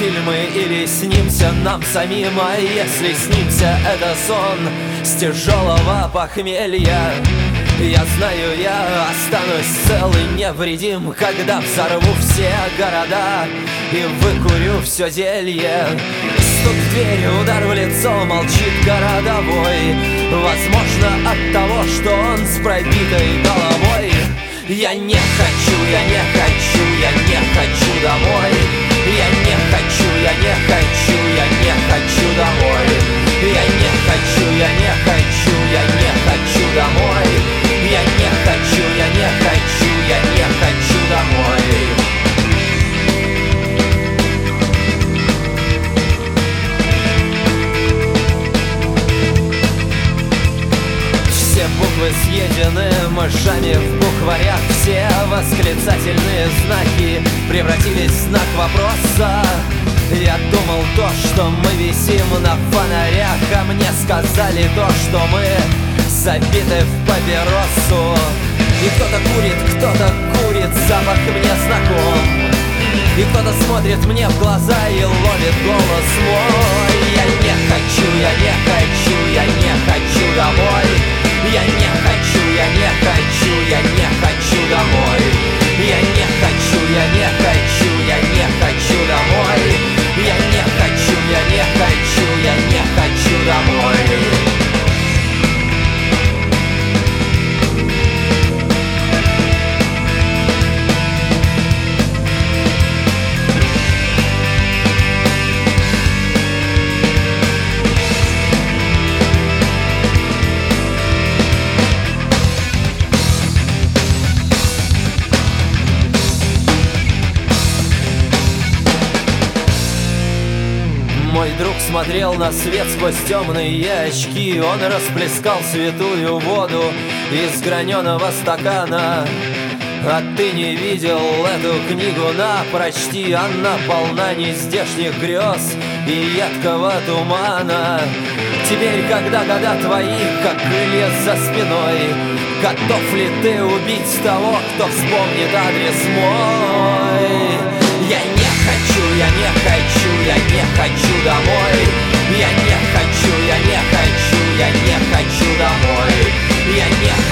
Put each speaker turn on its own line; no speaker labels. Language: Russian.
фильмы или снимся нам самим, а если снимся, это сон с тяжелого похмелья. Я знаю, я останусь цел и невредим, когда взорву все города и выкурю все зелье. Стук в дверь, удар в лицо, молчит городовой. Возможно, от того, что он с пробитой головой. Я не хочу, я не хочу, я не хочу домой. Я не хочу, я не хочу, я не хочу домой. Я не хочу, я не хочу, я не хочу домой. Я не хочу, я не хочу, я не хочу домой. Все буквы съедены мышами в букварях. Все восклицательные знаки превратились в знак вопроса. Я думал то, что мы висим на фонарях, а мне сказали то, что мы забиты в папиросу. И кто-то курит, запах мне знаком. И кто-то смотрит мне в глаза и ловит голос мой. Я не хочу, я не хочу, я не хочу домой. Я не хочу, я не хочу, я не хочу домой. Я не хочу, я не хочу, я не хочу домой. Я не хочу, я не хочу, я не хочу домой. Мой друг смотрел на свет сквозь темные очки. Он расплескал святую воду из граненого стакана. А ты не видел эту книгу, на, прочти. Она полна нездешних грез и едкого тумана. Теперь, когда года твои, как крылья за спиной, готов ли ты убить того, кто вспомнит адрес мой? Я не хочу, я не хочу, я не хочу домой. Я не хочу, я не хочу, я не хочу домой. Я не